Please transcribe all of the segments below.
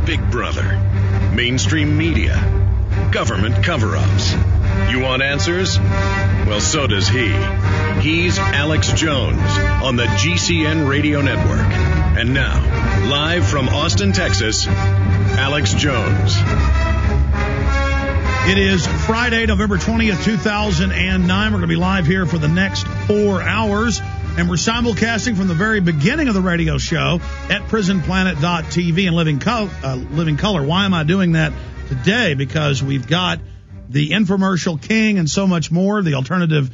Big Brother, mainstream media, government cover-ups. You want answers? Well, so does he. He's Alex Jones on the GCN Radio Network. And now, live from Austin, Texas, Alex Jones. It is Friday, November 20th, 2009. We're going to be live here for the next 4 hours. And we're simulcasting from the very beginning of the radio show at prisonplanet.tv and Living Color. Why am I doing that today? Because we've got the infomercial king and so much more, the alternative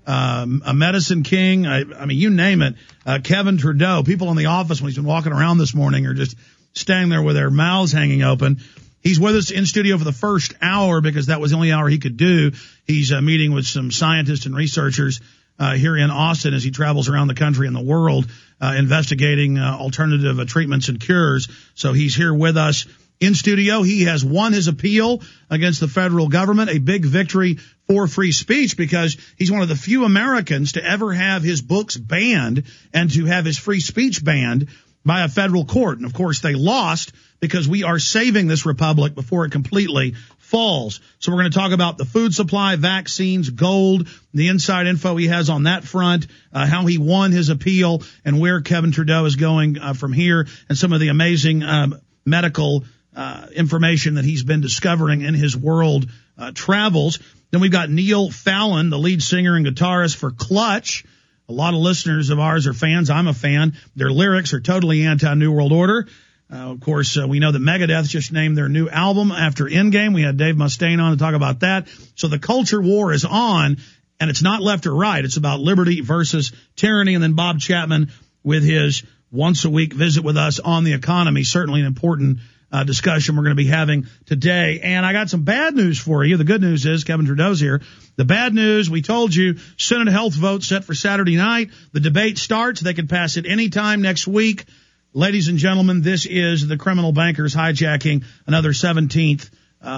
medicine king. I mean, you name it. Kevin Trudeau. People in the office when he's been walking around this morning are just standing there with their mouths hanging open. He's with us in studio for the first hour because that was the only hour he could do. He's meeting with some scientists and researchers here in Austin as he travels around the country and the world investigating alternative treatments and cures. So he's here with us in studio. He has won his appeal against the federal government, a big victory for free speech because he's one of the few Americans to ever have his books banned and to have his free speech banned by a federal court. And, of course, they lost because we are saving this republic before it completely falls. So we're going to talk about the food supply, vaccines, gold, the inside info he has on that front, how he won his appeal, and where Kevin Trudeau is going from here, and some of the amazing medical information that he's been discovering in his world travels. Then we've got Neil Fallon, the lead singer and guitarist for Clutch. A lot of listeners of ours are fans. I'm a fan. Their lyrics are totally anti-New World Order. Of course, we know that Megadeth just named their new album after Endgame. We had Dave Mustaine on to talk about that. So the culture war is on, and it's not left or right. It's about liberty versus tyranny. And then Bob Chapman with his once-a-week visit with us on the economy, certainly an important discussion we're going to be having today. And I got some bad news for you. The good news is Kevin Trudeau's here. The bad news, we told you, Senate health vote set for Saturday night. The debate starts. They can pass it anytime next week. Ladies and gentlemen, this is the criminal bankers hijacking another 17th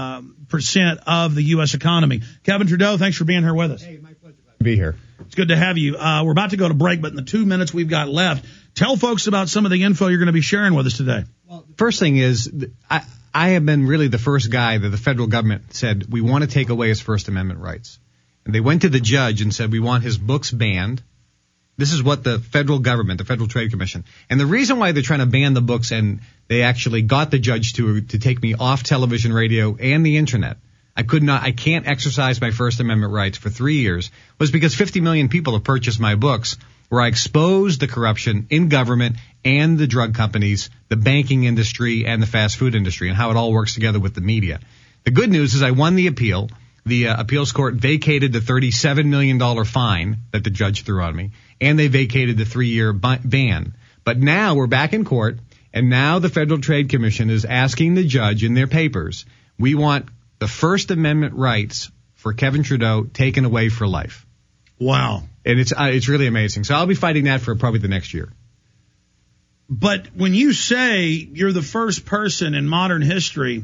percent of the U.S. economy. Kevin Trudeau, thanks for being here with us. Hey, my pleasure to be here. It's good to have you. We're about to go to break, but in the 2 minutes we've got left, tell folks about some of the info you're going to be sharing with us today. Well, the first thing is I have been really the first guy that the federal government said we want to take away his First Amendment rights. And they went to the judge and said we want his books banned. This is what the federal government, the Federal Trade Commission, and the reason why they're trying to ban the books, and they actually got the judge to take me off television, radio, and the internet. I can't exercise my First Amendment rights for 3 years, was because 50 million people have purchased my books where I exposed the corruption in government and the drug companies, the banking industry, and the fast food industry, and how it all works together with the media. The good news is I won the appeal. The appeals court vacated the $37 million fine that the judge threw on me, and they vacated the 3-year ban. But now we're back in court, and now the Federal Trade Commission is asking the judge in their papers, we want the First Amendment rights for Kevin Trudeau taken away for life. Wow. And it's really amazing. So I'll be fighting that for probably the next year. But when you say you're the first person in modern history,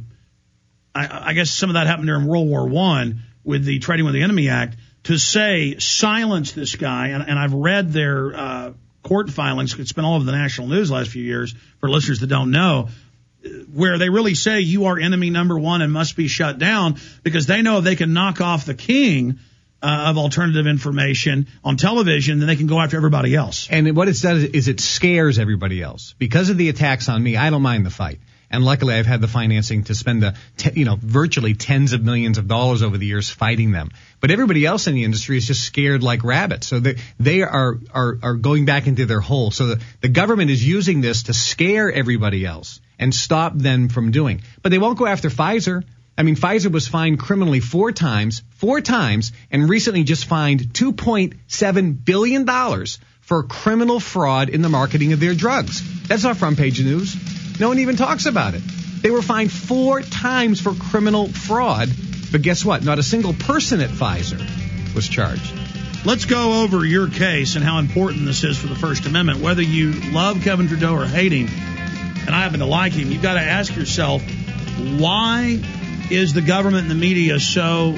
I guess some of that happened during World War I with the Trading with the Enemy Act, to say silence this guy, and I've read their court filings. It's been all over the national news the last few years for listeners that don't know, where they really say you are enemy number one and must be shut down because they know if they can knock off the king of alternative information on television, then they can go after everybody else. And what it does is it scares everybody else. Because of the attacks on me, I don't mind the fight. And luckily, I've had the financing to spend virtually tens of millions of dollars over the years fighting them. But everybody else in the industry is just scared like rabbits. So they are going back into their hole. So the government is using this to scare everybody else and stop them from doing. But they won't go after Pfizer. I mean, Pfizer was fined criminally four times, and recently just fined $2.7 billion for criminal fraud in the marketing of their drugs. That's not front page news. No one even talks about it. They were fined 4 times for criminal fraud, but guess what? Not a single person at Pfizer was charged. Let's go over your case and how important this is for the First Amendment. Whether you love Kevin Trudeau or hate him, and I happen to like him, you've got to ask yourself, why is the government and the media so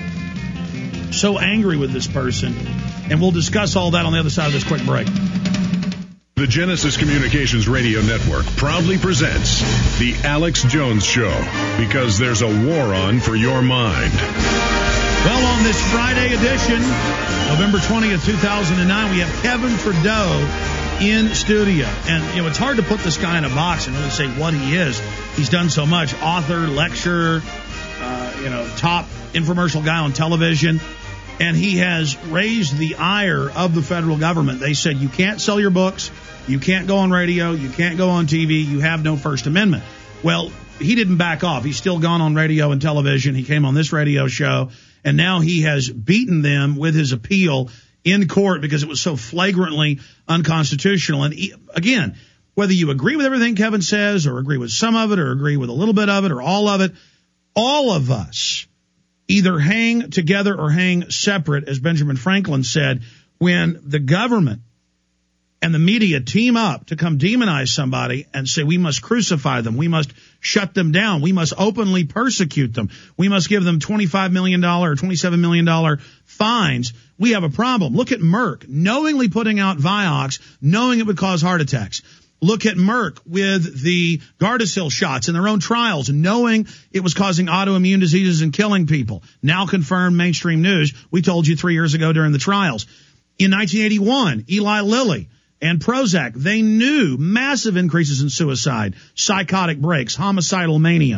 angry with this person? And we'll discuss all that on the other side of this quick break. The Genesis Communications Radio Network proudly presents The Alex Jones Show, because there's a war on for your mind. Well, on this Friday edition, November 20th, 2009, we have Kevin Trudeau in studio. And, it's hard to put this guy in a box and really say what he is. He's done so much. Author, lecturer, top infomercial guy on television. And he has raised the ire of the federal government. They said, you can't sell your books, you can't go on radio, you can't go on TV, you have no First Amendment. Well, he didn't back off. He's still gone on radio and television. He came on this radio show, and now he has beaten them with his appeal in court because it was so flagrantly unconstitutional. And again, whether you agree with everything Kevin says or agree with some of it or agree with a little bit of it or all of it, all of us either hang together or hang separate, as Benjamin Franklin said, when the government and the media team up to come demonize somebody and say we must crucify them, we must shut them down, we must openly persecute them, we must give them $25 million or $27 million fines. We have a problem. Look at Merck knowingly putting out Vioxx, knowing it would cause heart attacks. Look at Merck with the Gardasil shots in their own trials, knowing it was causing autoimmune diseases and killing people. Now confirmed mainstream news. We told you 3 years ago during the trials. In 1981, Eli Lilly and Prozac, they knew massive increases in suicide, psychotic breaks, homicidal mania.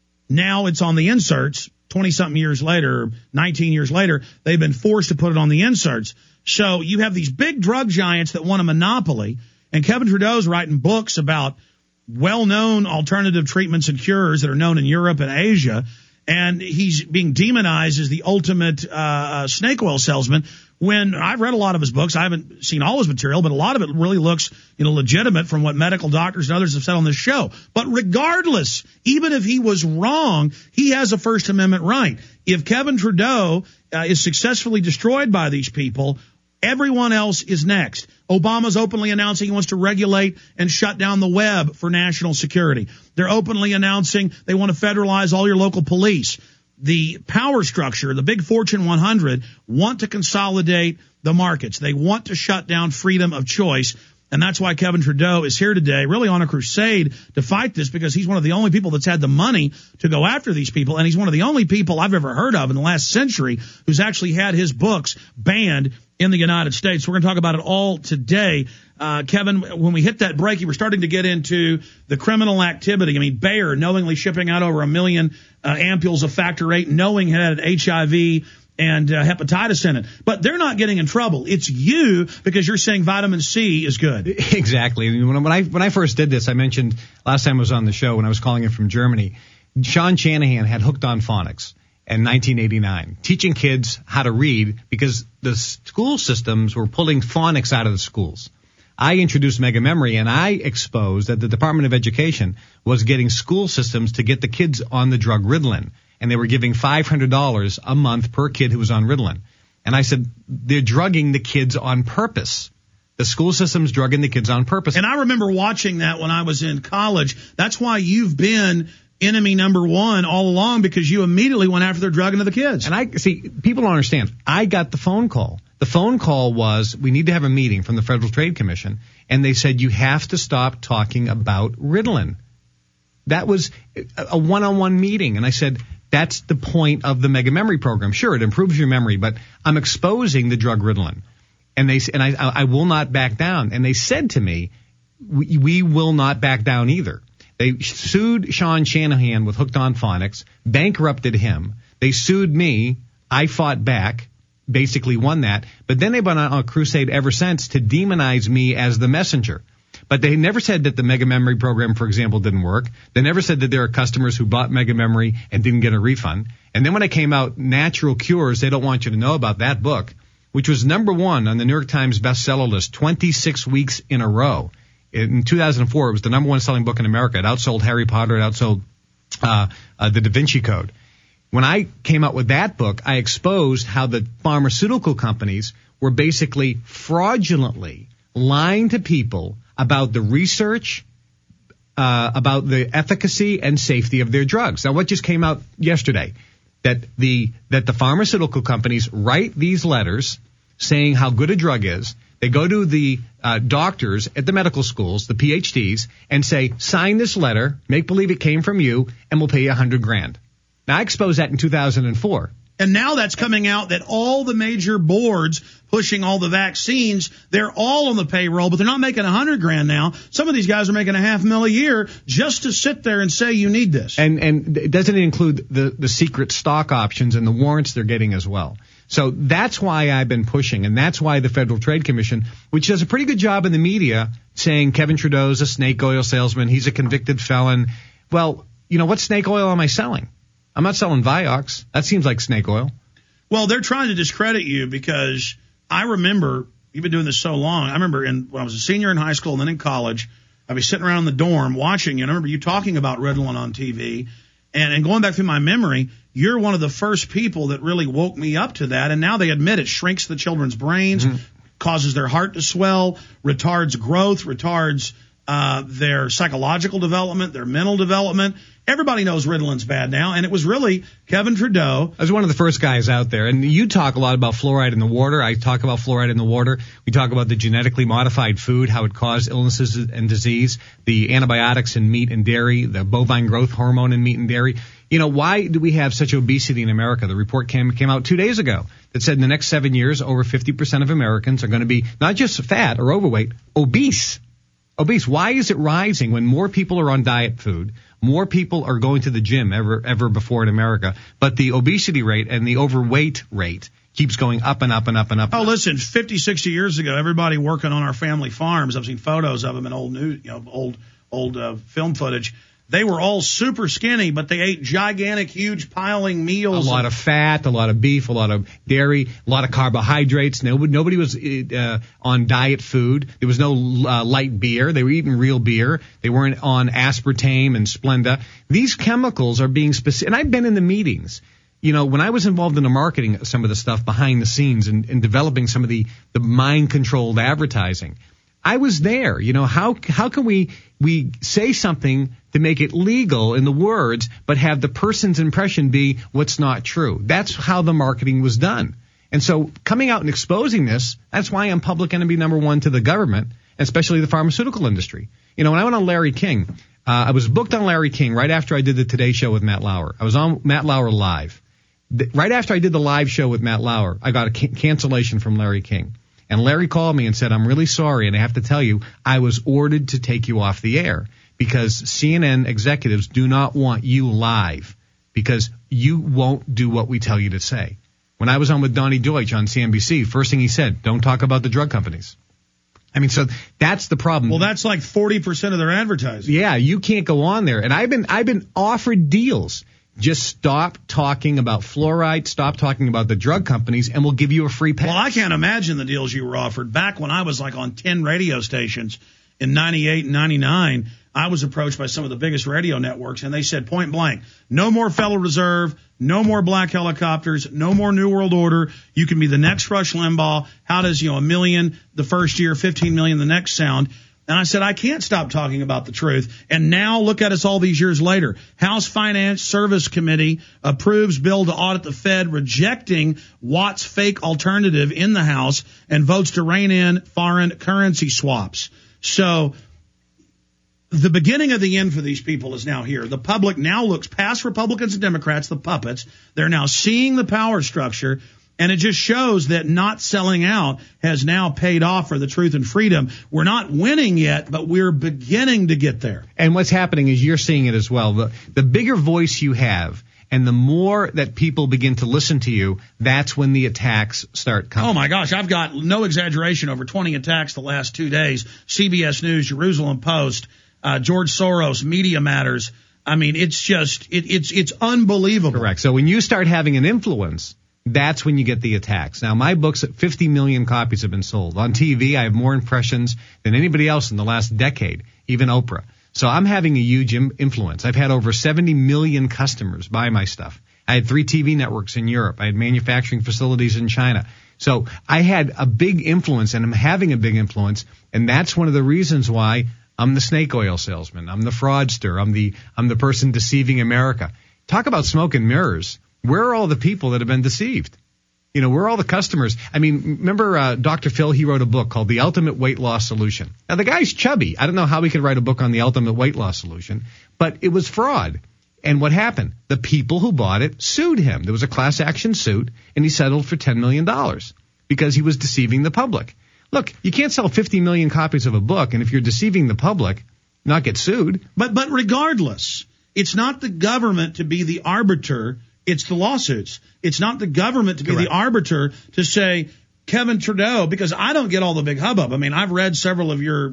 Now it's on the inserts. 20-something years later, 19 years later, they've been forced to put it on the inserts. So you have these big drug giants that want a monopoly. And Kevin Trudeau's writing books about well-known alternative treatments and cures that are known in Europe and Asia. And he's being demonized as the ultimate snake oil salesman. When I've read a lot of his books, I haven't seen all his material, but a lot of it really looks, legitimate from what medical doctors and others have said on this show. But regardless, even if he was wrong, he has a First Amendment right. If Kevin Trudeau is successfully destroyed by these people, everyone else is next. Obama's openly announcing he wants to regulate and shut down the web for national security. They're openly announcing they want to federalize all your local police. The power structure, the big Fortune 100, want to consolidate the markets. They want to shut down freedom of choice. And that's why Kevin Trudeau is here today, really on a crusade to fight this, because he's one of the only people that's had the money to go after these people. And he's one of the only people I've ever heard of in the last century who's actually had his books banned in the United States. We're going to talk about it all today. Kevin, when we hit that break, you were starting to get into the criminal activity. I mean, Bayer knowingly shipping out over 1 million ampules of Factor VIII, knowing it had HIV and hepatitis in it. But they're not getting in trouble. It's you, because you're saying vitamin C is good. Exactly. When I first did this, I mentioned last time I was on the show when I was calling in from Germany, Sean Shanahan had Hooked on Phonics in 1989, teaching kids how to read because the school systems were pulling phonics out of the schools. I introduced Mega Memory, and I exposed that the Department of Education was getting school systems to get the kids on the drug Ritalin, and they were giving $500 a month per kid who was on Ritalin. And I said, they're drugging the kids on purpose. The school system's drugging the kids on purpose. And I remember watching that when I was in college. That's why you've been enemy number one all along, because you immediately went after their drugging of the kids. And I see, people don't understand. I got the phone call. The phone call was, we need to have a meeting from the Federal Trade Commission, and they said, you have to stop talking about Ritalin. That was a one-on-one meeting, and I said, that's the point of the Mega Memory program. Sure, it improves your memory, but I'm exposing the drug Ritalin. And I will not back down. And they said to me, we will not back down either. They sued Sean Shanahan with Hooked on Phonics, bankrupted him. They sued me. I fought back, basically won that. But then they've been on a crusade ever since to demonize me as the messenger. But they never said that the Mega Memory program, for example, didn't work. They never said that there are customers who bought Mega Memory and didn't get a refund. And then when it came out, Natural Cures, they don't want you to know about that book, which was number one on the New York Times bestseller list 26 weeks in a row. In 2004, it was the number one selling book in America. It outsold Harry Potter. It outsold the Da Vinci Code. When I came out with that book, I exposed how the pharmaceutical companies were basically fraudulently lying to people about the research, about the efficacy and safety of their drugs. Now, what just came out yesterday? That the pharmaceutical companies write these letters saying how good a drug is. They go to the doctors at the medical schools, the PhDs, and say, sign this letter, make believe it came from you, and we'll pay you $100,000. Now, I exposed that in 2004. And now that's coming out that all the major boards pushing all the vaccines, they're all on the payroll, but they're not making $100,000 now. Some of these guys are making $500,000 a year just to sit there and say you need this. And doesn't it include the secret stock options and the warrants they're getting as well? So that's why I've been pushing, and that's why the Federal Trade Commission, which does a pretty good job in the media, saying Kevin Trudeau's a snake oil salesman, he's a convicted felon. Well, what snake oil am I selling? I'm not selling Vioxx. That seems like snake oil. Well, they're trying to discredit you because I remember, you've been doing this so long, I remember when I was a senior in high school and then in college, I'd be sitting around in the dorm watching you, and I remember you talking about Ritalin on TV, and going back through my memory, you're one of the first people that really woke me up to that, and now they admit it shrinks the children's brains, causes their heart to swell, retards growth, retards their psychological development, their mental development. Everybody knows Ritalin's bad now, and it was really Kevin Trudeau. I was one of the first guys out there, and you talk a lot about fluoride in the water. I talk about fluoride in the water. We talk about the genetically modified food, how it caused illnesses and disease, the antibiotics in meat and dairy, the bovine growth hormone in meat and dairy. Why do we have such obesity in America? The report came out 2 days ago that said in the next 7 years, over 50% of Americans are going to be not just fat or overweight, obese. Why is it rising when more people are on diet food? More people are going to the gym ever before in America, but the obesity rate and the overweight rate keeps going up and up and up and up. Oh, listen, 50, 60 years ago, everybody working on our family farms, I've seen photos of them in old news, old film footage. They were all super skinny, but they ate gigantic, huge piling meals. A lot of fat, a lot of beef, a lot of dairy, a lot of carbohydrates. Nobody was on diet food. There was no light beer. They were eating real beer. They weren't on aspartame and Splenda. These chemicals are being specific. And I've been in the meetings. When I was involved in the marketing of some of the stuff behind the scenes and developing some of the mind-controlled advertising, I was there. How can we say something to make it legal in the words, but have the person's impression be what's not true? That's how the marketing was done. And so coming out and exposing this, that's why I'm public enemy number one to the government, especially the pharmaceutical industry. When I went on Larry King, I was booked on Larry King right after I did the Today Show with Matt Lauer. I was on Matt Lauer Live. Right after I did the live show with Matt Lauer, I got a cancellation from Larry King. And Larry called me and said, I'm really sorry, and I have to tell you, I was ordered to take you off the air because CNN executives do not want you live because you won't do what we tell you to say. When I was on with Donnie Deutsch on CNBC, first thing he said, don't talk about the drug companies. So that's the problem. Well, that's like 40% of their advertising. Yeah, you can't go on there. And I've been offered deals. Just stop talking about fluoride, stop talking about the drug companies, and we'll give you a free pass. Well, I can't imagine the deals you were offered. Back when I was like on 10 radio stations in 98 and 99, I was approached by some of the biggest radio networks, and they said point blank, no more Federal Reserve, no more black helicopters, no more New World Order. You can be the next Rush Limbaugh. How does, $1 million the first year, 15 million the next sound? And I said, I can't stop talking about the truth. And now look at us all these years later. House Finance Service Committee approves bill to audit the Fed, rejecting Watt's fake alternative in the House, and votes to rein in foreign currency swaps. So the beginning of the end for these people is now here. The public now looks past Republicans and Democrats, the puppets. They're now seeing the power structure. And it just shows that not selling out has now paid off for the Truth and Freedom. We're not winning yet, but we're beginning to get there. And what's happening is you're seeing it as well. The bigger voice you have and the more that people begin to listen to you, that's when the attacks start coming. Oh, my gosh. I've got no exaggeration, over 20 attacks the last 2 days. CBS News, Jerusalem Post, George Soros, Media Matters. It's just it's unbelievable. Correct. So when you start having an influence, that's when you get the attacks. Now, my books, 50 million copies have been sold. On TV, I have more impressions than anybody else in the last decade, even Oprah. So I'm having a huge influence. I've had over 70 million customers buy my stuff. I had 3 TV networks in Europe. I had manufacturing facilities in China. So I had a big influence, and I'm having a big influence, and that's one of the reasons why I'm the snake oil salesman. I'm the fraudster. I'm the person deceiving America. Talk about smoke and mirrors. Where are all the people that have been deceived? You know, we're all the customers. I mean, remember Dr. Phil, he wrote a book called The Ultimate Weight Loss Solution. Now, the guy's chubby. I don't know how he could write a book on the ultimate weight loss solution, but it was fraud. And what happened? The people who bought it sued him. There was a class action suit, and he settled for $10 million because he was deceiving the public. Look, you can't sell 50 million copies of a book, and if you're deceiving the public, not get sued. But regardless, it's not the government to be the arbiter. It's the lawsuits. It's not the government to be the arbiter to say, Kevin Trudeau, because I don't get all the big hubbub. I mean, I've read several of your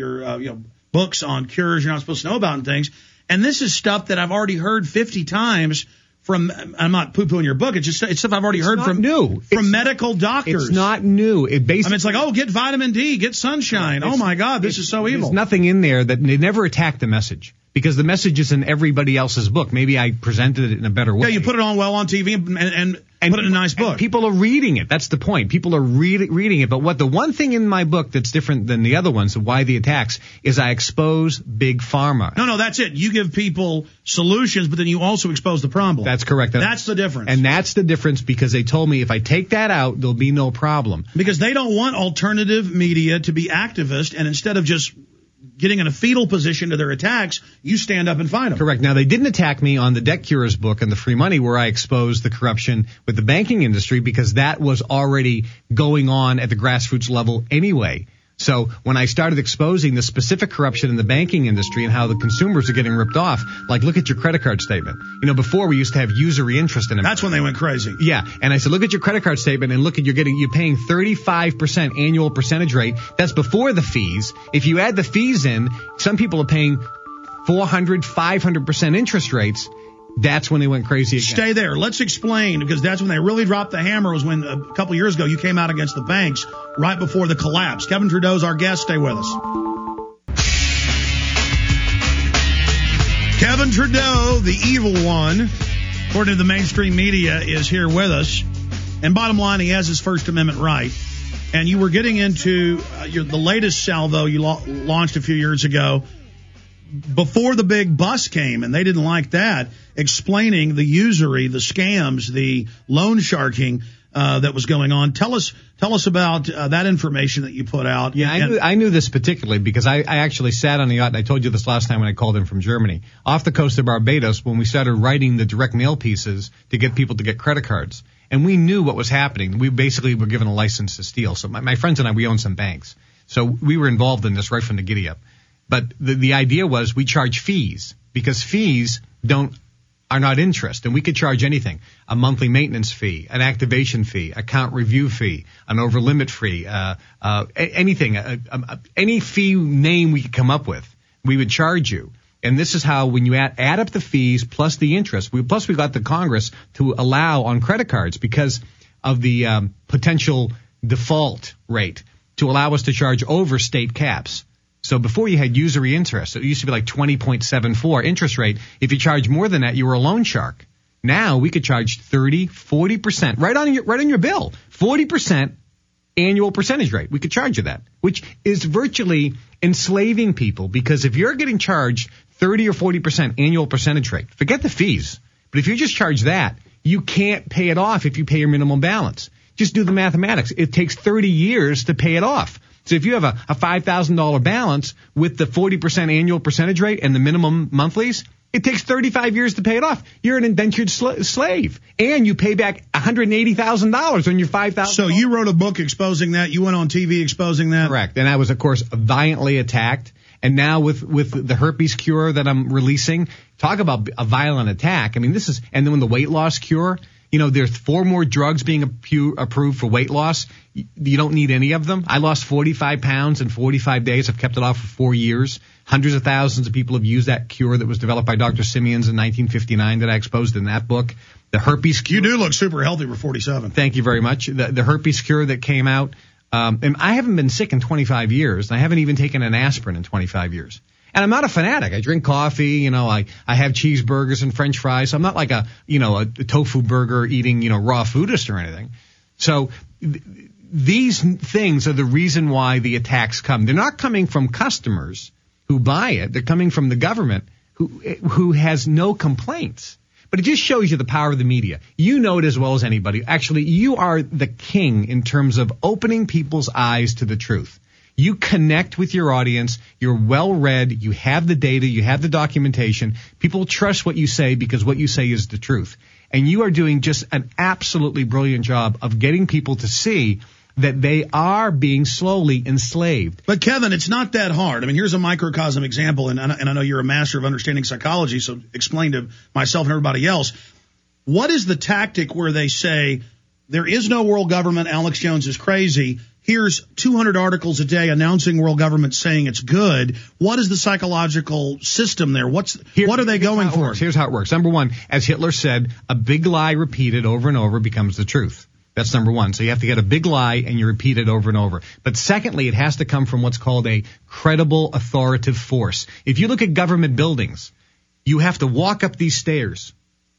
books on cures you're not supposed to know about and things, and this is stuff that I've already heard 50 times from. I'm not poo-pooing your book. It's stuff I've already heard from medical doctors. It's not new. It's like, oh, get vitamin D, get sunshine. Oh my God, this is so evil. There's nothing in there that they never attack the message. Because the message is in everybody else's book. Maybe I presented it in a better way. Yeah, you put it on TV and put it in a nice book. People are reading it. That's the point. People are reading it. But the one thing in my book that's different than the other ones, why the attacks, is I expose big pharma. No, that's it. You give people solutions, but then you also expose the problem. That's correct. That's the difference. And that's the difference because they told me if I take that out, there'll be no problem. Because they don't want alternative media to be activist, and instead of just getting in a fetal position to their attacks, you stand up and fight them. Correct. Now, they didn't attack me on the Debt Cures book and the free money where I exposed the corruption with the banking industry because that was already going on at the grassroots level anyway. So when I started exposing the specific corruption in the banking industry and how the consumers are getting ripped off, like look at your credit card statement. You know, before we used to have usury interest in it. That's when they went crazy. Yeah. And I said, look at your credit card statement and look at you're paying 35% annual percentage rate. That's before the fees. If you add the fees in, some people are paying 400, 500% interest rates. That's when they went crazy again. Stay there. Let's explain, because that's when they really dropped the hammer, was when a couple years ago you came out against the banks right before the collapse. Kevin Trudeau's our guest. Stay with us. Kevin Trudeau, the evil one, according to the mainstream media, is here with us. And bottom line, he has his First Amendment right. And you were getting into the latest salvo you launched a few years ago, before the big bust came, and they didn't like that, explaining the usury, the scams, the loan sharking that was going on. Tell us about that information that you put out. Yeah, I knew this particularly because I actually sat on the yacht, and I told you this last time when I called in from Germany, off the coast of Barbados when we started writing the direct mail pieces to get people to get credit cards. And we knew what was happening. We basically were given a license to steal. So my friends and I, we own some banks. So we were involved in this right from the giddy up. But the idea was we charge fees because fees are not interest, and we could charge anything: a monthly maintenance fee, an activation fee, account review fee, an over limit fee, anything, any fee name we could come up with, we would charge you. And this is how, when you add up the fees plus the interest, we got the Congress to allow on credit cards because of the potential default rate to allow us to charge over state caps. So before you had usury interest, it used to be like 20.74 interest rate. If you charge more than that, you were a loan shark. Now we could charge 30, 40% right on your bill. 40% annual percentage rate. We could charge you that, which is virtually enslaving people, because if you're getting charged 30 or 40% annual percentage rate, forget the fees. But if you just charge that, you can't pay it off if you pay your minimum balance. Just do the mathematics. It takes 30 years to pay it off. So if you have a $5,000 balance with the 40% annual percentage rate and the minimum monthlies, it takes 35 years to pay it off. You're an indentured slave, and you pay back $180,000 on your $5,000. So you wrote a book exposing that. You went on TV exposing that. Correct. And I was, of course, violently attacked. And now with the herpes cure that I'm releasing, talk about a violent attack. I mean, and then when the weight loss cure, you know, there's 4 more drugs being approved for weight loss. You don't need any of them. I lost 45 pounds in 45 days. I've kept it off for 4 years. Hundreds of thousands of people have used that cure that was developed by Dr. Simeons in 1959 that I exposed in that book. The herpes cure. You do look super healthy for 47. Thank you very much. The herpes cure that came out. And I haven't been sick in 25 years. And I haven't even taken an aspirin in 25 years. And I'm not a fanatic. I drink coffee, you know, I have cheeseburgers and French fries. So I'm not like a tofu burger eating, raw foodist or anything. So these things are the reason why the attacks come. They're not coming from customers who buy it. They're coming from the government who has no complaints. But it just shows you the power of the media. You know it as well as anybody. Actually, you are the king in terms of opening people's eyes to the truth. You connect with your audience. You're well-read. You have the data. You have the documentation. People trust what you say because what you say is the truth. And you are doing just an absolutely brilliant job of getting people to see that they are being slowly enslaved. But, Kevin, it's not that hard. I mean, here's a microcosm example, and I know you're a master of understanding psychology, so explain to myself and everybody else. What is the tactic where they say, there is no world government, Alex Jones is crazy, here's 200 articles a day announcing world government saying it's good. What is the psychological system there? What are they going for? Here's how it works. Number one, as Hitler said, a big lie repeated over and over becomes the truth. That's number one. So you have to get a big lie and you repeat it over and over. But secondly, it has to come from what's called a credible authoritative force. If you look at government buildings, you have to walk up these stairs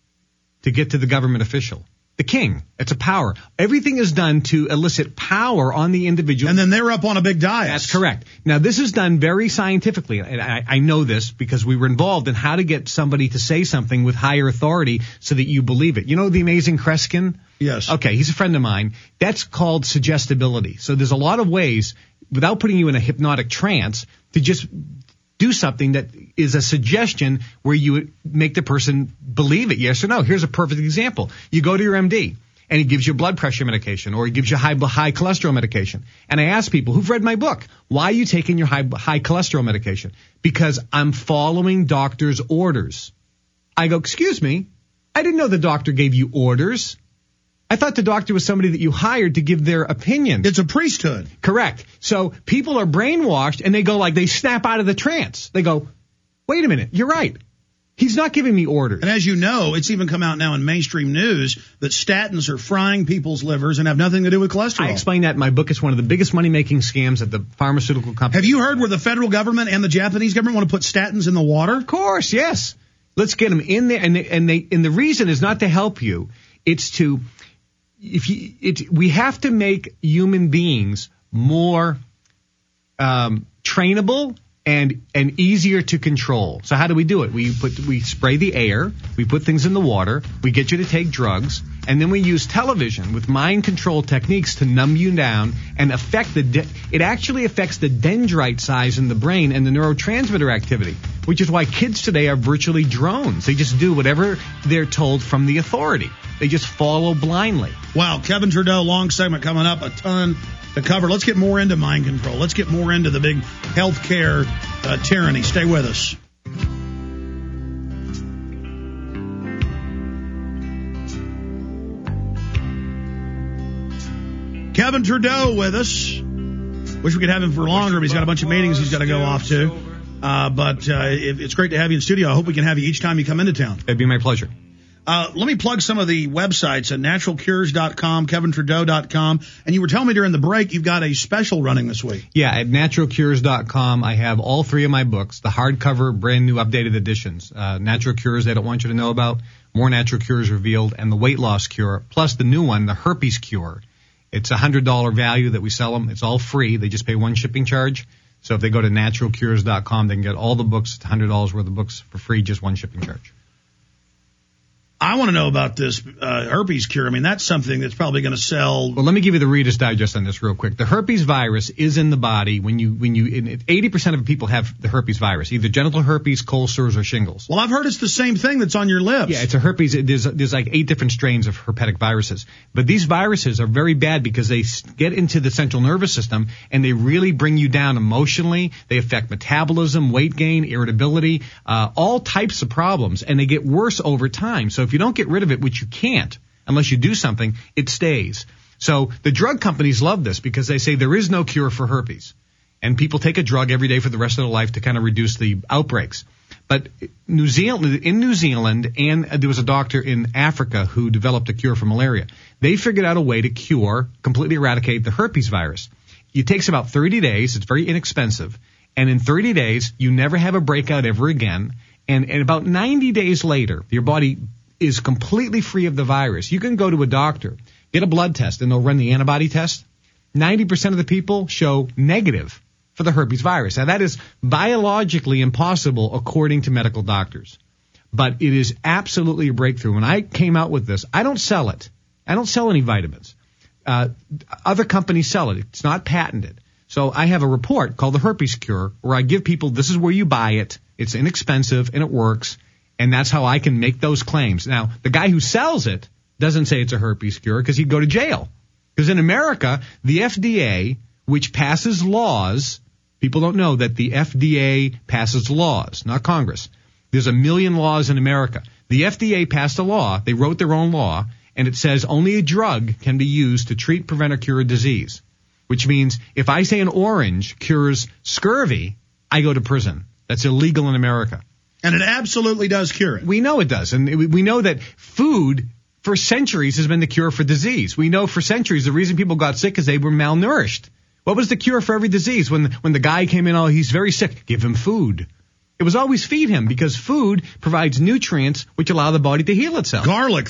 to get to the government official. The king. It's a power. Everything is done to elicit power on the individual. And then they're up on a big dais. That's correct. Now, this is done very scientifically. And I know this because we were involved in how to get somebody to say something with higher authority so that you believe it. You know the amazing Kreskin? Yes. Okay, he's a friend of mine. That's called suggestibility. So there's a lot of ways, without putting you in a hypnotic trance, to just do something that is a suggestion where you make the person believe it, yes or no. Here's a perfect example. You go to your MD, and he gives you blood pressure medication, or he gives you high cholesterol medication. And I ask people who've read my book, why are you taking your high cholesterol medication? Because I'm following doctor's orders. I go, excuse me, I didn't know the doctor gave you orders. I thought the doctor was somebody that you hired to give their opinion. It's a priesthood. Correct. So people are brainwashed and they snap out of the trance. They go, wait a minute, you're right. He's not giving me orders. And as you know, it's even come out now in mainstream news that statins are frying people's livers and have nothing to do with cholesterol. I explain that in my book. It's one of the biggest money-making scams that the pharmaceutical companies. Have you heard where the federal government and the Japanese government want to put statins in the water? Of course, yes. Let's get them in there. And the reason is not to help you. It's to... we have to make human beings more trainable and easier to control. So how do we do it? We spray the air, we put things in the water, we get you to take drugs, and then we use television with mind control techniques to numb you down and affect it actually affects the dendrite size in the brain and the neurotransmitter activity, which is why kids today are virtually drones. They just do whatever they're told from the authority. They just follow blindly. Wow, Kevin Trudeau, long segment coming up, a ton to cover. Let's get more into mind control. Let's get more into the big healthcare tyranny. Stay with us. Kevin Trudeau with us. Wish we could have him for longer, but he's got a bunch of meetings he's got to go off to. But it's great to have you in studio. I hope we can have you each time you come into town. It'd be my pleasure. Let me plug some of the websites at naturalcures.com, kevintrudeau.com. And you were telling me during the break you've got a special running this week. Yeah, at naturalcures.com, I have all three of my books, the hardcover, brand new updated editions. Natural Cures They Don't Want You to Know About, More Natural Cures Revealed, and the Weight Loss Cure, plus the new one, the Herpes Cure. It's $100 value that we sell them. It's all free. They just pay one shipping charge. So if they go to naturalcures.com, they can get all the books. It's $100 worth of books for free, just one shipping charge. I want to know about this herpes cure. I mean, that's something that's probably going to sell. Well, let me give you the Reader's Digest on this real quick. The herpes virus is in the body when you 80% of people have the herpes virus, either genital herpes, cold sores, or shingles. Well, I've heard it's the same thing that's on your lips. Yeah, it's a herpes. There's like 8 different strains of herpetic viruses. But these viruses are very bad because they get into the central nervous system and they really bring you down emotionally. They affect metabolism, weight gain, irritability, all types of problems, and they get worse over time. So if you don't get rid of it, which you can't unless you do something, it stays. So the drug companies love this because they say there is no cure for herpes. And people take a drug every day for the rest of their life to kind of reduce the outbreaks. But in New Zealand, and there was a doctor in Africa who developed a cure for malaria. They figured out a way to completely eradicate the herpes virus. It takes about 30 days. It's very inexpensive. And in 30 days, you never have a breakout ever again. And about 90 days later, your body is completely free of the virus. You can go to a doctor, get a blood test, and they'll run the antibody test. 90% of the people show negative for the herpes virus. Now, that is biologically impossible according to medical doctors. but it is absolutely a breakthrough. When I came out with this, I don't sell it. I don't sell any vitamins. Other companies sell it. It's not patented. So I have a report called the Herpes Cure where I give people, this is where you buy it. It's inexpensive and it works. And that's how I can make those claims. Now, the guy who sells it doesn't say it's a herpes cure because he'd go to jail. Because in America, the FDA, which passes laws, people don't know that the FDA passes laws, not Congress. There's 1 million laws in America. The FDA passed a law. They wrote their own law, and it says only a drug can be used to treat, prevent, or cure a disease. Which means if I say an orange cures scurvy, I go to prison. That's illegal in America. And it absolutely does cure it. We know it does. And we know that food for centuries has been the cure for disease. We know for centuries the reason people got sick is they were malnourished. What was the cure for every disease? When the guy came in, oh, he's very sick, give him food. It was always feed him because food provides nutrients which allow the body to heal itself. Garlic,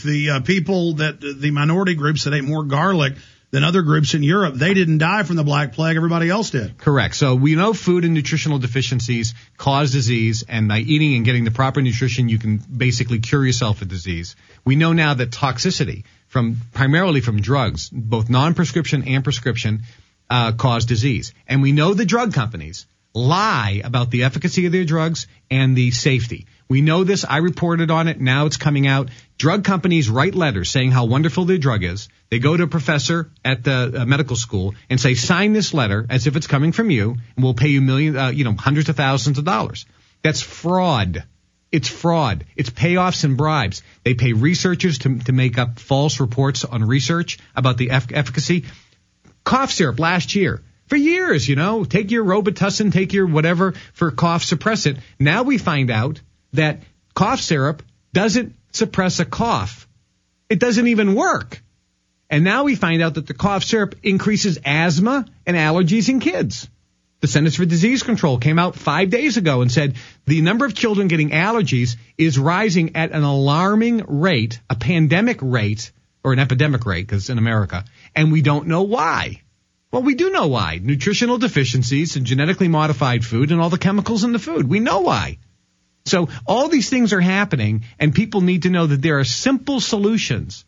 the minority groups that ate more garlic than other groups in Europe, they didn't die from the Black Plague. Everybody else did. Correct. So we know food and nutritional deficiencies cause disease, and by eating and getting the proper nutrition, you can basically cure yourself of disease. We know now that toxicity, primarily from drugs, both non-prescription and prescription, cause disease. And we know the drug companies lie about the efficacy of their drugs and the safety. We know this. I reported on it. Now it's coming out. Drug companies write letters saying how wonderful their drug is. They go to a professor at the medical school and say, sign this letter as if it's coming from you, and we'll pay you hundreds of thousands of dollars. That's fraud. It's fraud. It's payoffs and bribes. They pay researchers to make up false reports on research about the efficacy. Cough syrup last year. For years, take your Robitussin, take your whatever for cough, suppress it. Now we find out that cough syrup doesn't suppress a cough. It doesn't even work. And now we find out that the cough syrup increases asthma and allergies in kids. The Centers for Disease Control came out 5 days ago and said the number of children getting allergies is rising at an alarming rate, a pandemic rate, or an epidemic rate, because it's in America, and we don't know why. Well, we do know why. Nutritional deficiencies and genetically modified food and all the chemicals in the food. We know why. So all these things are happening, and people need to know that there are simple solutions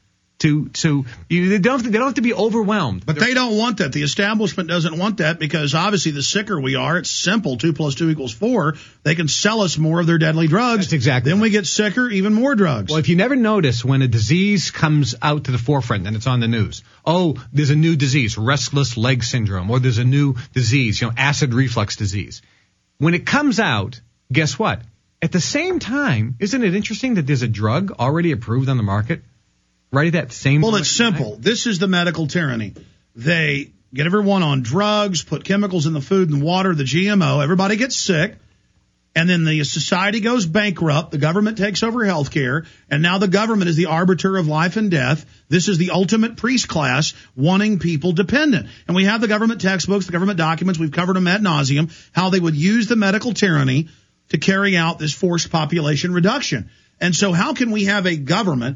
they don't have to be overwhelmed. But they don't want that. The establishment doesn't want that because obviously the sicker we are, it's simple. 2 + 2 = 4. They can sell us more of their deadly drugs. That's exactly. Then we get sicker, even more drugs. Well, if you never notice when a disease comes out to the forefront and it's on the news, oh, there's a new disease, restless leg syndrome, or there's a new disease, acid reflux disease. When it comes out, guess what? At the same time, isn't it interesting that there's a drug already approved on the market? Right at that same Well, it's simple. This is the medical tyranny. They get everyone on drugs, put chemicals in the food and water, the GMO. Everybody gets sick. And then the society goes bankrupt. The government takes over health care. And now the government is the arbiter of life and death. This is the ultimate priest class wanting people dependent. And we have the government textbooks, the government documents. We've covered them ad nauseum, how they would use the medical tyranny to carry out this forced population reduction. And so how can we have a government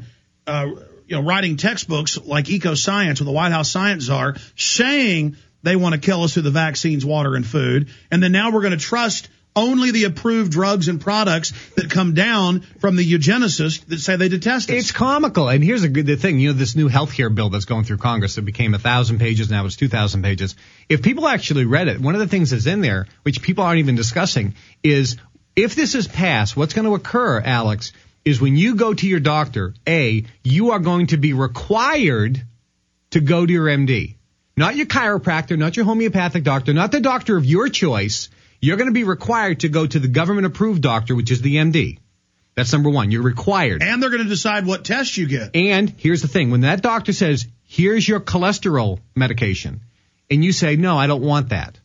writing textbooks like Eco-Science with the White House science czar saying they want to kill us through the vaccines, water, and food, and then now we're going to trust only the approved drugs and products that come down from the eugenicists that say they detest us. It's comical. And here's the thing, this new health care bill that's going through Congress that became 1,000 pages, now it's 2,000 pages. If people actually read it, one of the things that's in there, which people aren't even discussing, is if this is passed, what's going to occur, Alex, is when you go to your doctor, you are going to be required to go to your MD. Not your chiropractor, not your homeopathic doctor, not the doctor of your choice. You're going to be required to go to the government-approved doctor, which is the MD. That's number one. You're required. And they're going to decide what tests you get. And here's the thing. When that doctor says, here's your cholesterol medication, and you say, no, I don't want that,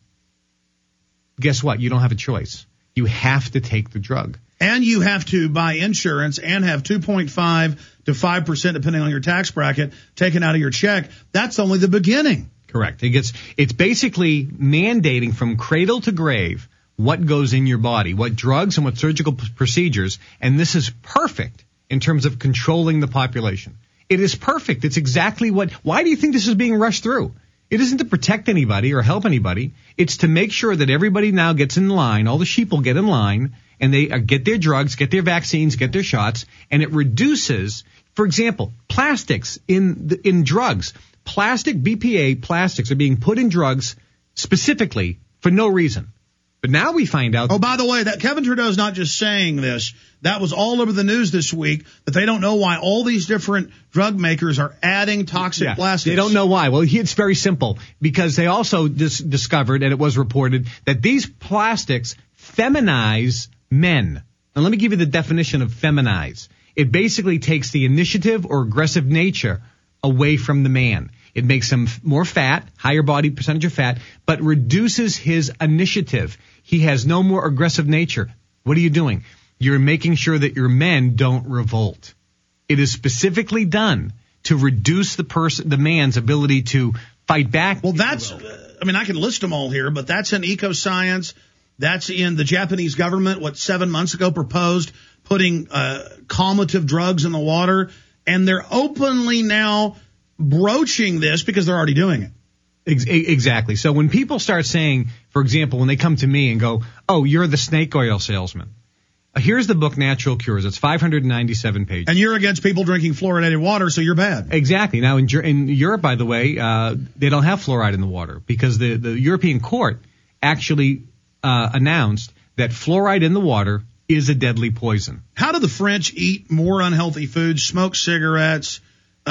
guess what? You don't have a choice. You have to take the drug. And you have to buy insurance and have 2.5 to 5%, depending on your tax bracket, taken out of your check. That's only the beginning. Correct. It's basically mandating from cradle to grave what goes in your body, what drugs and what surgical procedures. And this is perfect in terms of controlling the population. It is perfect. It's exactly why do you think this is being rushed through? It isn't to protect anybody or help anybody. It's to make sure that everybody now gets in line, all the sheep will get in line, and they get their drugs, get their vaccines, get their shots, and it reduces, for example, plastics in drugs. BPA plastics are being put in drugs specifically for no reason. But now we find out. Oh, by the way, that Kevin Trudeau's not just saying this. That was all over the news this week, that they don't know why all these different drug makers are adding toxic plastics. They don't know why. Well, it's very simple. Because they also discovered, and it was reported, that these plastics feminize men. Now, let me give you the definition of feminize. It basically takes the initiative or aggressive nature away from the man. It makes him more fat, higher body percentage of fat, but reduces his initiative. He has no more aggressive nature. What are you doing? You're making sure that your men don't revolt. It is specifically done to reduce the man's ability to fight back. Well, that's, I can list them all here, but that's in Ecoscience. That's in the Japanese government, 7 months ago proposed putting calmative drugs in the water. And they're openly now broaching this because they're already doing it. Exactly. So when people start saying, for example, when they come to me and go, oh, you're the snake oil salesman. Here's the book, Natural Cures. It's 597 pages. And you're against people drinking fluoridated water, so you're bad. Exactly. Now, in Europe, by the way, they don't have fluoride in the water because the European court actually announced that fluoride in the water is a deadly poison. How do the French eat more unhealthy foods, smoke cigarettes,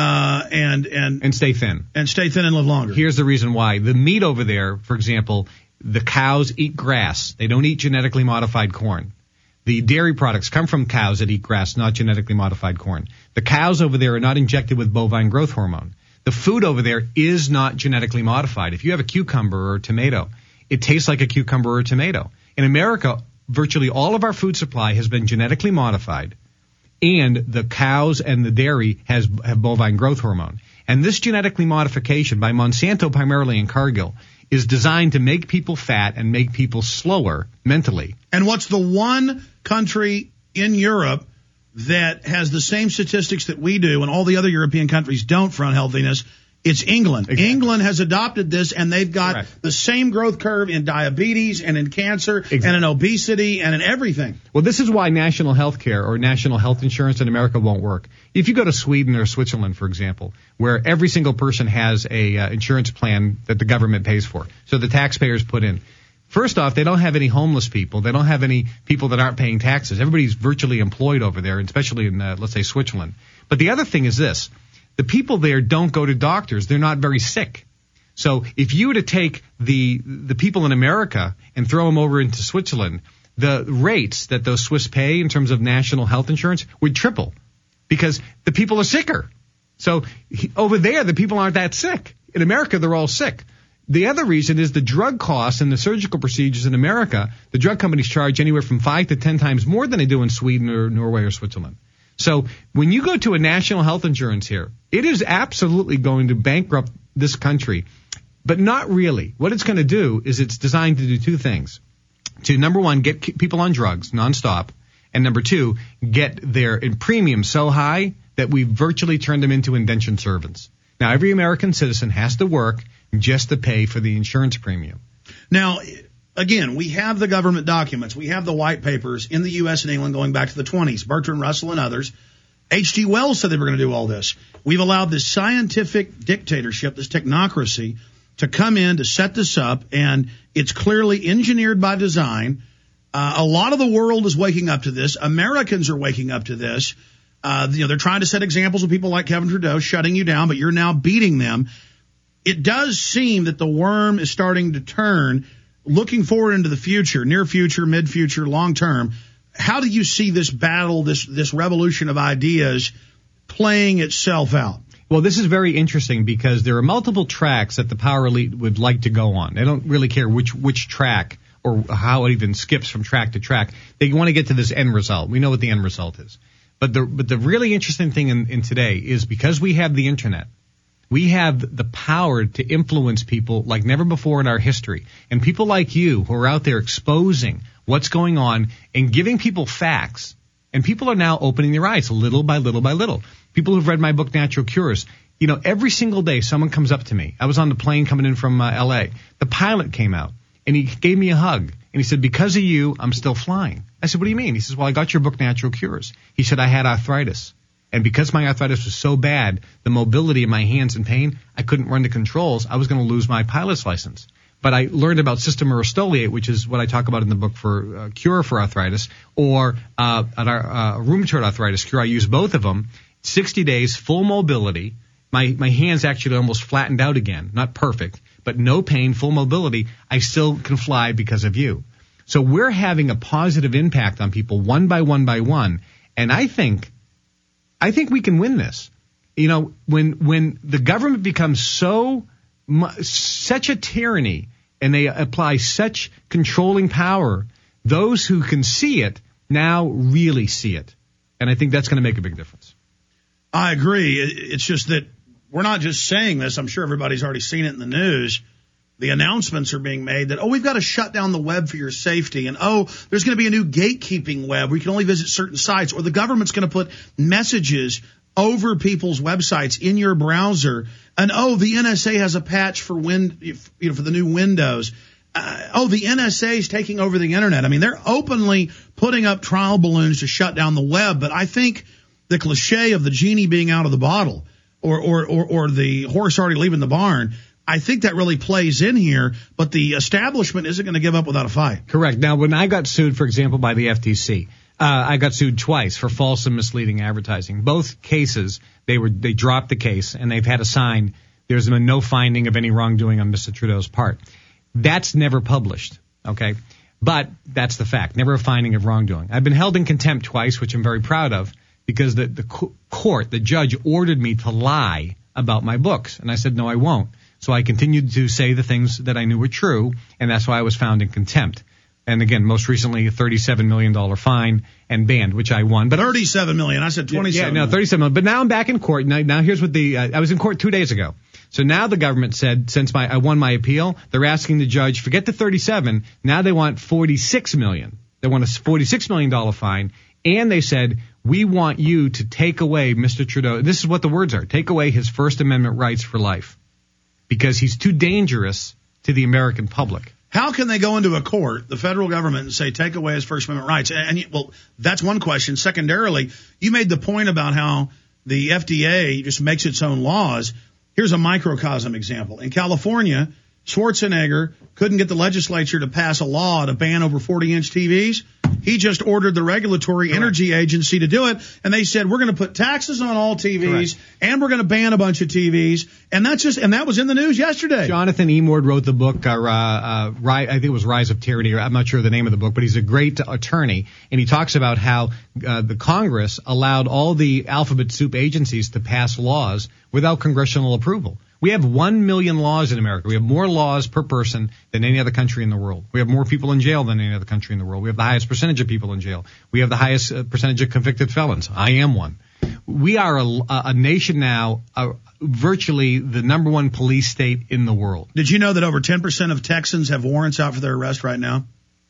and stay thin? And stay thin and live longer. Here's the reason why. The meat over there, for example, the cows eat grass. They don't eat genetically modified corn. The dairy products come from cows that eat grass, not genetically modified corn. The cows over there are not injected with bovine growth hormone. The food over there is not genetically modified. If you have a cucumber or a tomato, it tastes like a cucumber or a tomato. In America, virtually all of our food supply has been genetically modified, and the cows and the dairy have bovine growth hormone. And this genetically modification by Monsanto primarily in Cargill is designed to make people fat and make people slower mentally. And what's the one country in Europe that has the same statistics that we do and all the other European countries don't for unhealthiness? It's England. Exactly. England has adopted this, and they've got the same growth curve in diabetes and in cancer and in obesity and in everything. Well, this is why national health care or national health insurance in America won't work. If you go to Sweden or Switzerland, for example, where every single person has a insurance plan that the government pays for, so the taxpayers put in. First off, they don't have any homeless people. They don't have any people that aren't paying taxes. Everybody's virtually employed over there, especially in, let's say, Switzerland. But the other thing is this. The people there don't go to doctors. They're not very sick. So if you were to take the people in America and throw them over into Switzerland, the rates that those Swiss pay in terms of national health insurance would triple because the people are sicker. So over there, the people aren't that sick. In America, they're all sick. The other reason is the drug costs and the surgical procedures in America. The drug companies charge anywhere from 5 to 10 times more than they do in Sweden or Norway or Switzerland. So when you go to a national health insurance here, it is absolutely going to bankrupt this country, but not really. What it's going to do is it's designed to do two things. To, number one, get people on drugs nonstop, and number two, get their premium so high that we virtually turn them into indentured servants. Now, every American citizen has to work just to pay for the insurance premium. Now, again, we have the government documents. We have the white papers in the U.S. and England going back to the 20s. Bertrand Russell and others. H.G. Wells said they were going to do all this. We've allowed this scientific dictatorship, this technocracy, to come in to set this up, and it's clearly engineered by design. A lot of the world is waking up to this. Americans are waking up to this. They're trying to set examples of people like Kevin Trudeau shutting you down, but you're now beating them. It does seem that the worm is starting to turn. Looking forward into the future, near future, mid future, long term, how do you see this battle, this revolution of ideas playing itself out? Well, this is very interesting because there are multiple tracks that the power elite would like to go on. They don't really care which track or how it even skips from track to track. They want to get to this end result. We know what the end result is. But the really interesting thing in today is because we have the internet, we have the power to influence people like never before in our history. And people like you who are out there exposing what's going on and giving people facts. And people are now opening their eyes little by little by little. People who've read my book, Natural Cures, every single day someone comes up to me. I was on the plane coming in from L.A. The pilot came out, and he gave me a hug. And he said, because of you, I'm still flying. I said, what do you mean? He says, well, I got your book, Natural Cures. He said, I had arthritis. And because my arthritis was so bad, the mobility in my hands and pain, I couldn't run the controls. I was going to lose my pilot's license. But I learned about system rustoliate, which is what I talk about in the book for cure for arthritis, or rheumatoid arthritis cure. I use both of them. 60 days, full mobility. My hands actually almost flattened out again. Not perfect, but no pain, full mobility. I still can fly because of you. So we're having a positive impact on people one by one by one. And I think we can win this. When the government becomes such a tyranny and they apply such controlling power, those who can see it now really see it. And I think that's going to make a big difference. I agree. It's just that we're not just saying this. I'm sure everybody's already seen it in the news. The announcements are being made that, we've got to shut down the web for your safety. And, there's going to be a new gatekeeping web where you can only visit certain sites. Or the government's going to put messages over people's websites in your browser. And, the NSA has a patch for for the new Windows. The NSA is taking over the Internet. I mean, they're openly putting up trial balloons to shut down the web. But I think the cliche of the genie being out of the bottle or the horse already leaving the barn, I think that really plays in here, but the establishment isn't going to give up without a fight. Correct. Now, when I got sued, for example, by the FTC, I got sued twice for false and misleading advertising. Both cases, they dropped the case, and they've had a sign. There's been no finding of any wrongdoing on Mr. Trudeau's part. That's never published, okay? But that's the fact. Never a finding of wrongdoing. I've been held in contempt twice, which I'm very proud of, because the court, the judge, ordered me to lie about my books. And I said, no, I won't. So I continued to say the things that I knew were true, and that's why I was found in contempt. And again, most recently, a $37 million fine and banned, which I won. But $37 million. I said $27 million. No, $37 million. But now I'm back in court. Now here's what I was in court 2 days ago. So now the government said, since I won my appeal, they're asking the judge, forget the 37. Now they want $46 million. They want a $46 million fine. And they said, we want you to take away Mr. Trudeau. This is what the words are. Take away his First Amendment rights for life. Because he's too dangerous to the American public. How can they go into a court, the federal government, and say, take away his First Amendment rights? Well, that's one question. Secondarily, you made the point about how the FDA just makes its own laws. Here's a microcosm example. In California, Schwarzenegger couldn't get the legislature to pass a law to ban over 40-inch TVs. He just ordered the Regulatory Energy Agency to do it, and they said, we're going to put taxes on all TVs, and we're going to ban a bunch of TVs, and that was in the news yesterday. Jonathan Emord wrote the book, I think it was Rise of Tyranny, or I'm not sure the name of the book, but he's a great attorney, and he talks about how the Congress allowed all the alphabet soup agencies to pass laws without congressional approval. We have 1 million laws in America. We have more laws per person than any other country in the world. We have more people in jail than any other country in the world. We have the highest percentage of people in jail. We have the highest percentage of convicted felons. I am one. We are a nation now, virtually the number one police state in the world. Did you know that over 10% of Texans have warrants out for their arrest right now?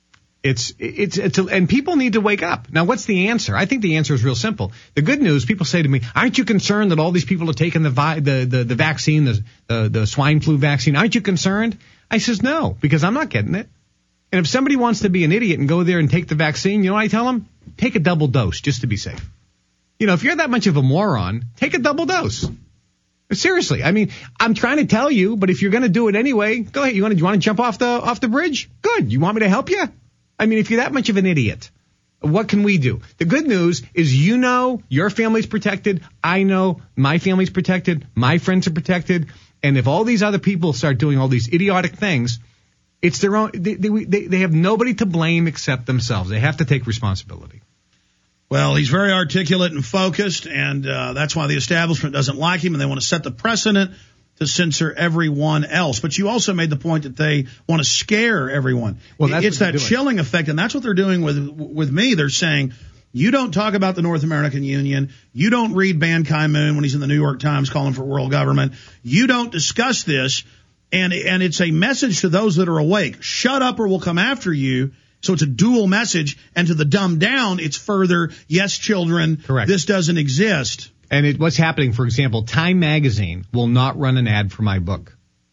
And people need to wake up. Now, what's the answer? I think the answer is real simple. The good news, people say to me, aren't you concerned that all these people are taking the vaccine, the swine flu vaccine? Aren't you concerned? I says, no, because I'm not getting it. And if somebody wants to be an idiot and go there and take the vaccine, you know what I tell them? Take a double dose just to be safe. If you're that much of a moron, take a double dose. Seriously. I mean, I'm trying to tell you, but if you're going to do it anyway, go ahead. You want to jump off the bridge? Good. You want me to help you? I mean, if you're that much of an idiot, what can we do? The good news is, your family's protected. I know my family's protected. My friends are protected. And if all these other people start doing all these idiotic things, it's their own. They have nobody to blame except themselves. They have to take responsibility. Well, he's very articulate and focused, and that's why the establishment doesn't like him, and they want to set the precedent to censor everyone else. But you also made the point that they want to scare everyone. Well, it's that chilling effect, and that's what they're doing with me. They're saying, you don't talk about the North American Union. You don't read Ban Ki-moon when he's in the New York Times calling for world government. You don't discuss this, and it's a message to those that are awake. Shut up or we'll come after you. So it's a dual message, and to the dumbed down, it's further, yes, children, correct, this doesn't exist. And what's happening, for example, Time Magazine will not run an ad for my book.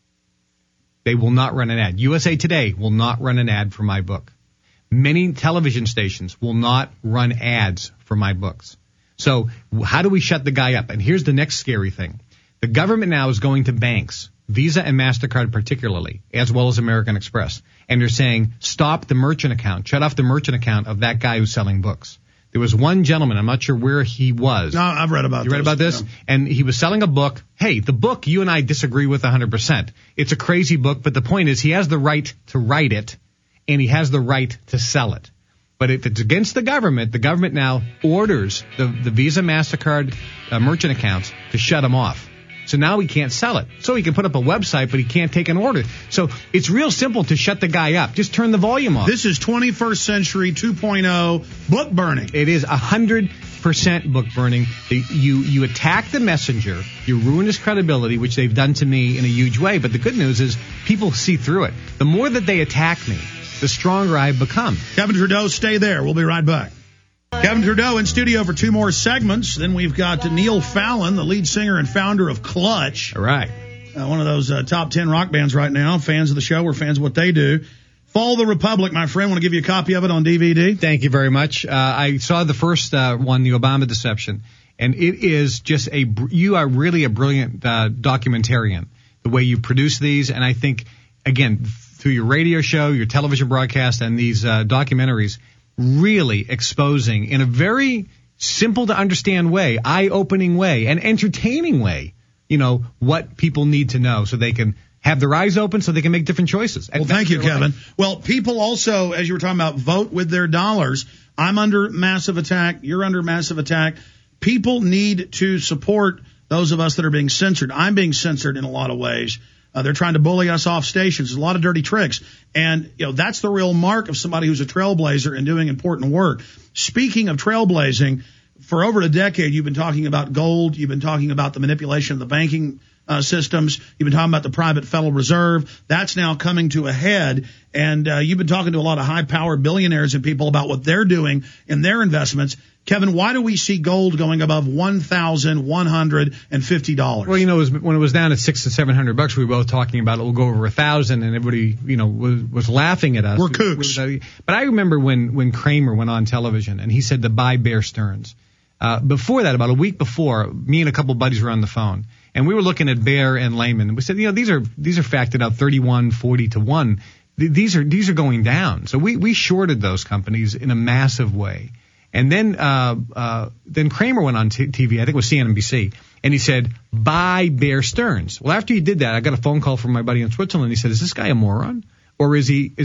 They will not run an ad. USA Today will not run an ad for my book. Many television stations will not run ads for my books. So how do we shut the guy up? And here's the next scary thing. The government now is going to banks, Visa and MasterCard particularly, as well as American Express, and they're saying, stop the merchant account, shut off the merchant account of that guy who's selling books. There was one gentleman, I'm not sure where he was. No, I've read about this. You read about this? Yeah. And he was selling a book. Hey, the book you and I disagree with 100%. It's a crazy book, but the point is he has the right to write it, and he has the right to sell it. But if it's against the government now orders the Visa, MasterCard merchant accounts to shut them off. So now he can't sell it. So he can put up a website, but he can't take an order. So it's real simple to shut the guy up. Just turn the volume off. This is 21st century 2.0 book burning. It is 100% book burning. You attack the messenger. You ruin his credibility, which they've done to me in a huge way. But the good news is people see through it. The more that they attack me, the stronger I've become. Kevin Trudeau, stay there. We'll be right back. Kevin Trudeau in studio for 2 more segments. Then we've got Neil Fallon, the lead singer and founder of Clutch. All right. One of those top 10 rock bands right now. Fans of the show. We're fans of what they do. Fall the Republic, my friend. Want to give you a copy of it on DVD? Thank you very much. I saw the first one, The Obama Deception, and it is just you are really a brilliant documentarian, the way you produce these. And I think, again, through your radio show, your television broadcast, and these documentaries, really exposing in a very simple to understand way, eye-opening way, and entertaining way, what people need to know so they can have their eyes open so they can make different choices. Well, thank you, Kevin. Well, people also, as you were talking about, vote with their dollars. I'm under massive attack. You're under massive attack. People need to support those of us that are being censored. I'm being censored in a lot of ways. They're trying to bully us off stations. There's a lot of dirty tricks. And, that's the real mark of somebody who's a trailblazer and doing important work. Speaking of trailblazing, for over a decade, you've been talking about gold. You've been talking about the manipulation of the banking systems. You've been talking about the private Federal Reserve. That's now coming to a head. And you've been talking to a lot of high-powered billionaires and people about what they're doing in their investments. Kevin, why do we see gold going above $1,150? Well, when it was down at $600 to $700, we were both talking about it will go over 1,000, and everybody, was laughing at us. We're kooks. But I remember when Kramer went on television and he said to buy Bear Stearns. Before that, about a week before, me and a couple buddies were on the phone, and we were looking at Bear and Lehman, and we said, these are factored out 31, 40 to 1. These are going down. So we shorted those companies in a massive way. And then Kramer went on TV, I think it was CNBC, and he said, buy Bear Stearns. Well, after he did that, I got a phone call from my buddy in Switzerland. He said, is this guy a moron? Or is he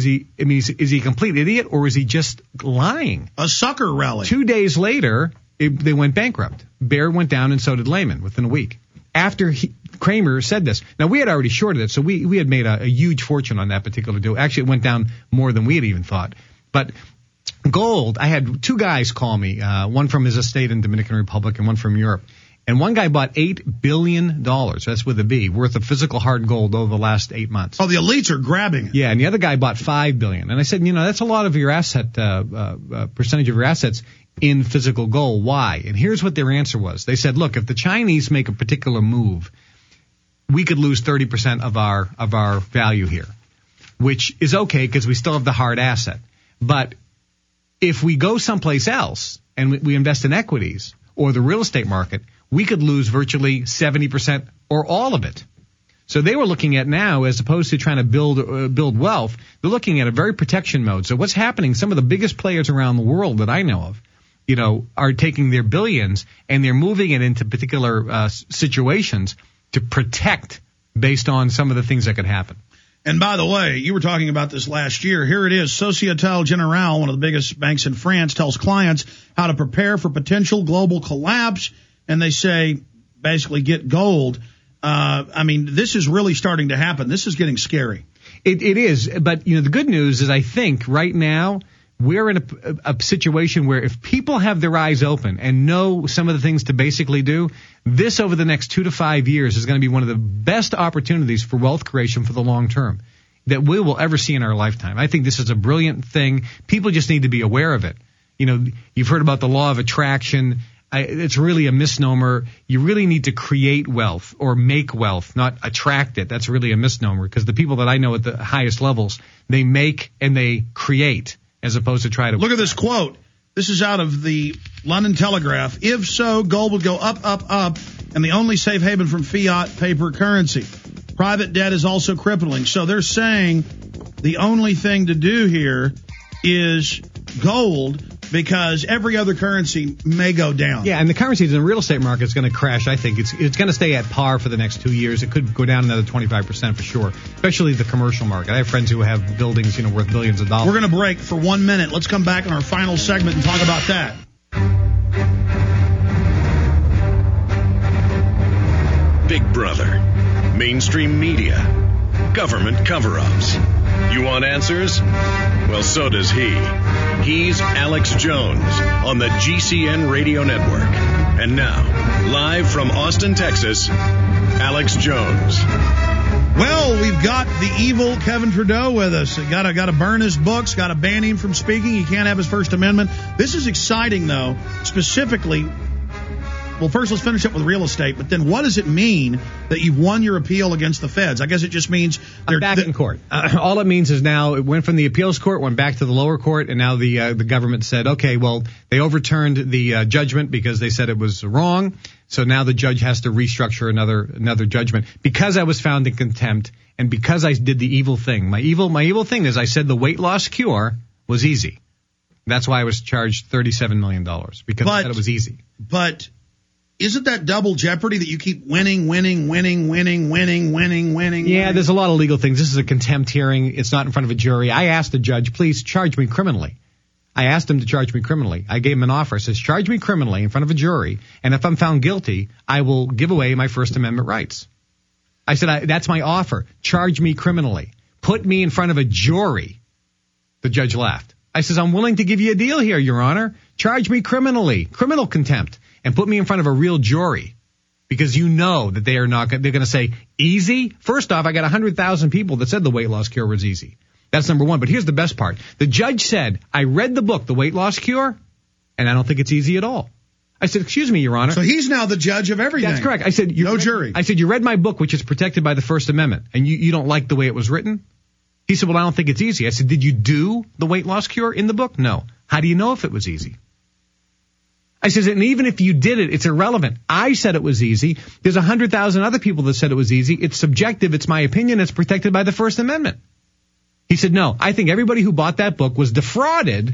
a complete idiot, or is he just lying? A sucker rally. 2 days later, they went bankrupt. Bear went down, and so did Lehman within a week. After Kramer said this. Now, we had already shorted it, so we had made a huge fortune on that particular deal. Actually, it went down more than we had even thought. But gold, I had 2 guys call me, one from his estate in Dominican Republic and one from Europe. And one guy bought $8 billion, that's with a B, worth of physical hard gold over the last 8 months. Oh, the elites are grabbing it. Yeah, and the other guy bought $5 billion. And I said, that's a lot of your asset, percentage of your assets in physical gold. Why? And here's what their answer was. They said, look, if the Chinese make a particular move, we could lose 30% of our value here, which is okay because we still have the hard asset. But if we go someplace else and we invest in equities or the real estate market, we could lose virtually 70% or all of it. So they were looking at now, as opposed to trying to build wealth, they're looking at a very protection mode. So what's happening, some of the biggest players around the world that I know of, are taking their billions and they're moving it into particular situations to protect based on some of the things that could happen. And by the way, you were talking about this last year. Here it is. Société Générale, one of the biggest banks in France, tells clients how to prepare for potential global collapse. And they say, basically, get gold. This is really starting to happen. This is getting scary. It is. But, the good news is I think right now we're in a situation where if people have their eyes open and know some of the things to basically do, this over the next 2 to 5 years is going to be one of the best opportunities for wealth creation for the long term that we will ever see in our lifetime. I think this is a brilliant thing. People just need to be aware of it. You've heard about the law of attraction. It's really a misnomer. You really need to create wealth or make wealth, not attract it. That's really a misnomer, because the people that I know at the highest levels, they make and they create as opposed to try to. Look at this quote. This is out of the London Telegraph. If so, gold would go up, up, up, and the only safe haven from fiat paper currency. Private debt is also crippling. So they're saying the only thing to do here is gold, because every other currency may go down. Yeah, and the currencies in the real estate market is going to crash. I think it's going to stay at par for the next 2 years. It could go down another 25% for sure, especially the commercial market. I have friends who have buildings, worth billions of dollars. We're going to break for 1 minute. Let's come back in our final segment and talk about that. Big Brother, mainstream media, government cover-ups. You want answers? Well, so does he. He's Alex Jones on the GCN Radio Network. And now, live from Austin, Texas, Alex Jones. Well, we've got the evil Kevin Trudeau with us. Got to burn his books, got to ban him from speaking. He can't have his First Amendment. This is exciting, though, specifically. Well, first, let's finish up with real estate. But then what does it mean that you've won your appeal against the feds? I guess it just means they're back in court. All it means is now it went from the appeals court, went back to the lower court, and now the government said, okay, well, they overturned the judgment because they said it was wrong. So now the judge has to restructure another judgment. Because I was found in contempt and because I did the evil thing. My evil thing is I said the weight loss cure was easy. That's why I was charged $37 million, because I said it was easy. But isn't that double jeopardy that you keep winning? Yeah, there's a lot of legal things. This is a contempt hearing. It's not in front of a jury. I asked the judge, please charge me criminally. I asked him to charge me criminally. I gave him an offer. I says, charge me criminally in front of a jury, and if I'm found guilty, I will give away my First Amendment rights. I said, that's my offer. Charge me criminally. Put me in front of a jury. The judge laughed. I says, I'm willing to give you a deal here, Your Honor. Charge me criminally, criminal contempt, and put me in front of a real jury, because you know that they're going to say, easy? First off, I got 100,000 people that said the weight loss cure was easy. That's number one. But here's the best part. The judge said, I read the book, The Weight Loss Cure, and I don't think it's easy at all. I said, excuse me, Your Honor. So he's now the judge of everything. That's correct. I said, no jury. I said, you read my book, which is protected by the First Amendment, and you don't like the way it was written? He said, well, I don't think it's easy. I said, did you do the weight loss cure in the book? No. How do you know if it was easy? I says, and even if you did it, it's irrelevant. I said it was easy. There's 100,000 other people that said it was easy. It's subjective. It's my opinion. It's protected by the First Amendment. He said, no, I think everybody who bought that book was defrauded,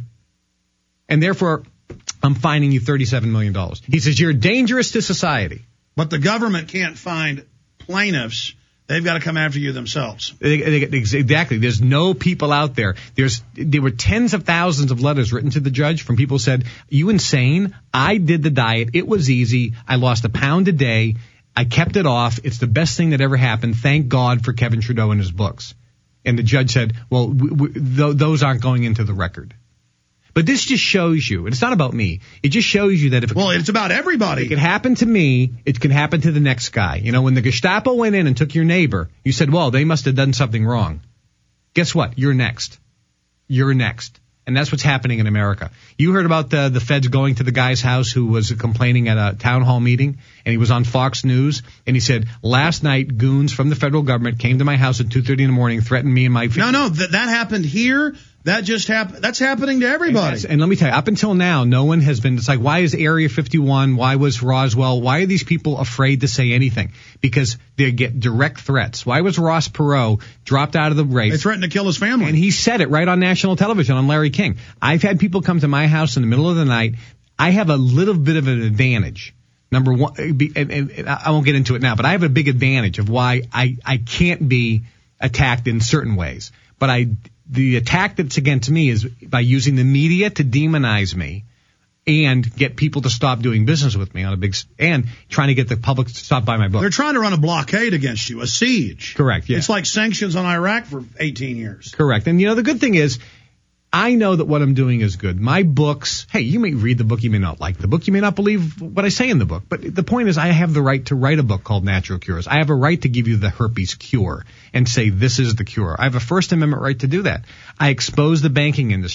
and therefore I'm fining you $37 million. He says, you're dangerous to society. But the government can't find plaintiffs. They've got to come after you themselves. Exactly. There's no people out there. There were tens of thousands of letters written to the judge from people who said, you insane? I did the diet. It was easy. I lost a pound a day. I kept it off. It's the best thing that ever happened. Thank God for Kevin Trudeau and his books. And the judge said, well, those aren't going into the record. But this just shows you, and it's not about me, it just shows you that it's about everybody. It could happen to me, it could happen to the next guy. When the Gestapo went in and took your neighbor, you said, well, they must have done something wrong. Guess what? You're next. You're next. And that's what's happening in America. You heard about the feds going to the guy's house who was complaining at a town hall meeting, and he was on Fox News, and he said, last night, goons from the federal government came to my house at 2:30 in the morning, threatened me and my family. No, that happened here. That just happened. That's happening to everybody. And let me tell you, up until now, no one has been. It's like, why is Area 51? Why was Roswell? Why are these people afraid to say anything? Because they get direct threats. Why was Ross Perot dropped out of the race? They threatened to kill his family. And he said it right on national television on Larry King. I've had people come to my house in the middle of the night. I have a little bit of an advantage. Number one, and I won't get into it now, but I have a big advantage of why I can't be attacked in certain ways. But the attack that's against me is by using the media to demonize me and get people to stop doing business with me and trying to get the public to stop buying my book. They're trying to run a blockade against you, a siege. Correct, yeah. It's like sanctions on Iraq for 18 years. Correct. And the good thing is, I know that what I'm doing is good. My books, hey, you may read the book, you may not like the book, you may not believe what I say in the book, but the point is I have the right to write a book called Natural Cures. I have a right to give you the herpes cure and say this is the cure. I have a First Amendment right to do that. I expose the banking industry.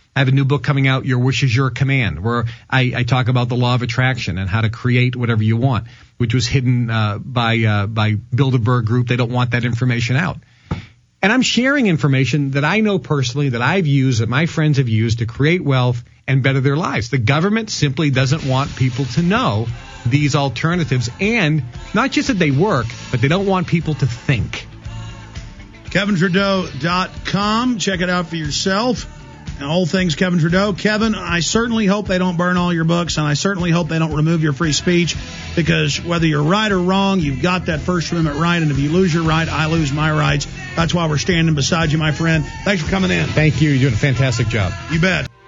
I have a new book coming out, Your Wish is Your Command, where I talk about the law of attraction and how to create whatever you want, which was hidden by Bilderberg Group. They don't want that information out. And I'm sharing information that I know personally, that I've used, that my friends have used to create wealth and better their lives. The government simply doesn't want people to know these alternatives, and not just that they work, but they don't want people to think. KevinTrudeau.com. Check it out for yourself. And all things Kevin Trudeau. Kevin, I certainly hope they don't burn all your books, and I certainly hope they don't remove your free speech, because whether you're right or wrong, you've got that First Amendment right, and if you lose your right, I lose my rights. That's why we're standing beside you, my friend. Thanks for coming in. Thank you. You're doing a fantastic job. You bet.